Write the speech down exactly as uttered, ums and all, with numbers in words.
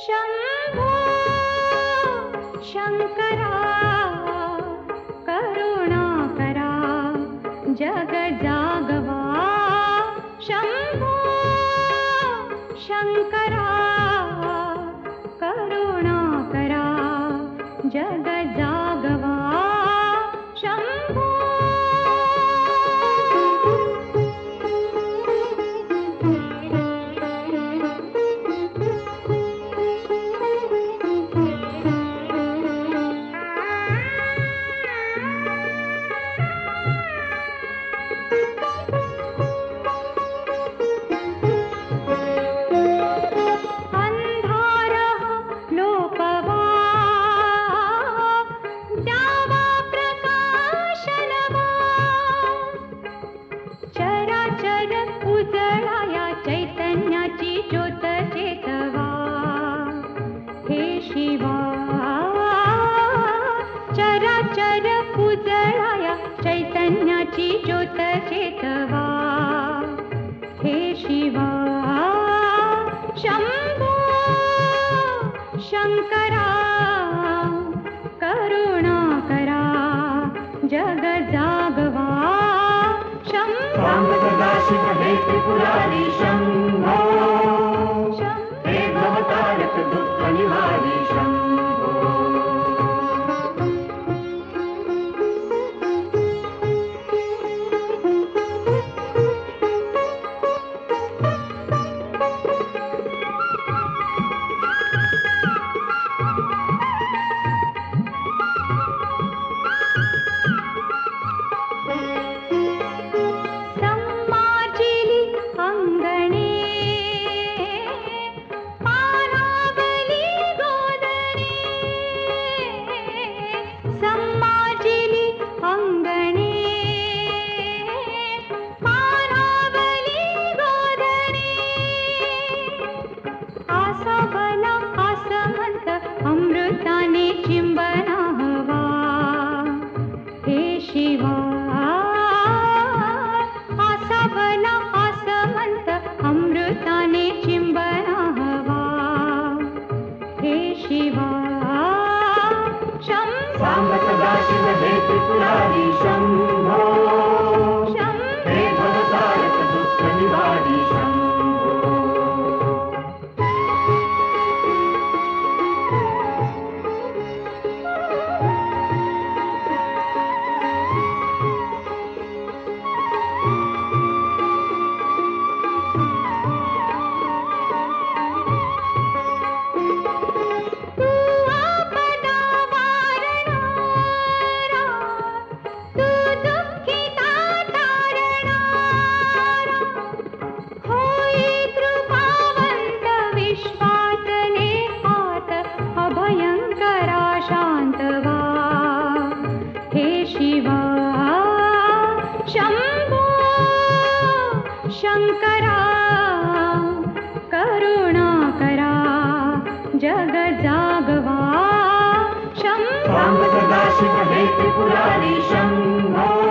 शंभो शंकरा करुणाकरा जग जागवा शंभो शंकरा करुणाकरा जग जागवा शंभो चैतन्याची ज्योत चेतवा हे शिवा चराचर उजळाया चैतन्याची ज्योत चेतवा हे शिवा शंभो शंकरा करुणाकरा जग जागवा शंभो शिव हे त्रिपुरारी शंभो हे भवतारक दुःख निवारी शंभो अमृताने चिंबना हवा हे शिवा आसा भला आसमंत अमृताने चिंबना हवा हे शिवा शंभो सदाशिव हे त्रिपुरारी शंभो हे भवतारक दुःख निवारी शंभो शंभो शंकरा करुणाकरा जग जागवा शंभो सदाशिव हे त्रिपुरारी शंभो